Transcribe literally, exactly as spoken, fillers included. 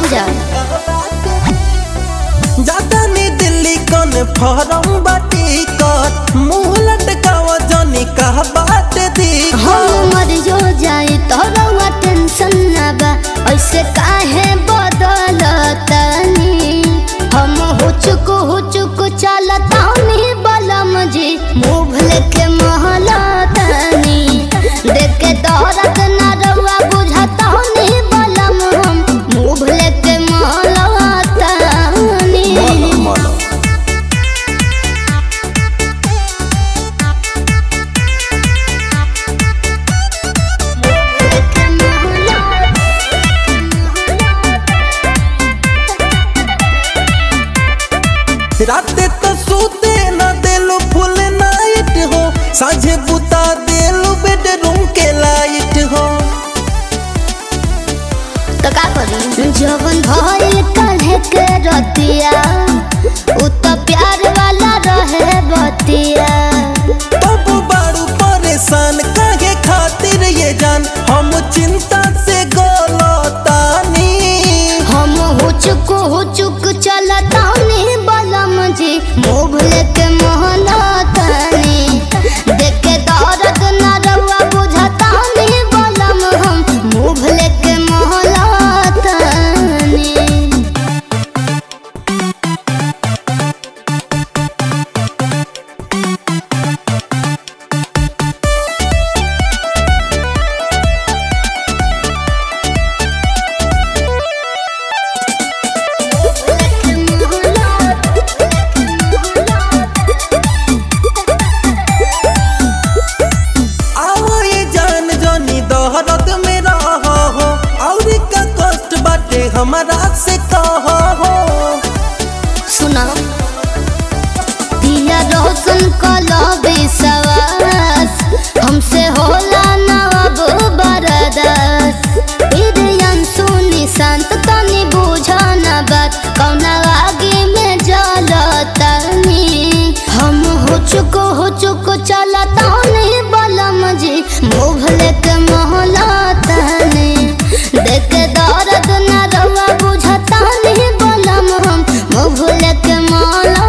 मान जा ज्यादा नी दिल्ली कौन फॉर्म बाटी कर मुंह लटकावा जानी कह बात दी हम मर जो जाए तो रवा टेंशन ना बा ऐसे काहे बदलतनी हम हो चुको हो चुको चलतानी बलम जी मुँह लेके महलतनी देख के दौरत ना रवा बुझतानी बलम हम मुँह लेके महलतनी राते तो सूते न देलो फुल नाइट हो साझे बुता देलो बेडरूम के लाइट हो तो का करी जवन भइल काहे के रतिया उ तो प्यार वाला रहे बतिया तब बारू परेशान काहे खातिर ये जान हम चिंता से गोलतानी हम हो चुको हो चुक चलतानी बलम जी मुँह लेके महलतानी देख के दौरत ना रवा बुझतानी बलम हम मुँह लेके महलतानी आओ ये जान जानी दोहरत में रहो हो और का कष्ट बाटे हमारा से कहो हो सुना दिया रोशन कलो विश्वास हमसे होला ना अब बरदास इरियन सुनी शांत तनी बुझा ना बात कौना आगे में जलतनी हम हो चुको हो चुको चलतानी बलम जी मुँह लेके महलतानी देख के दर्द ना रवा बुझतानी बलम हम मुँह लेके महलतानी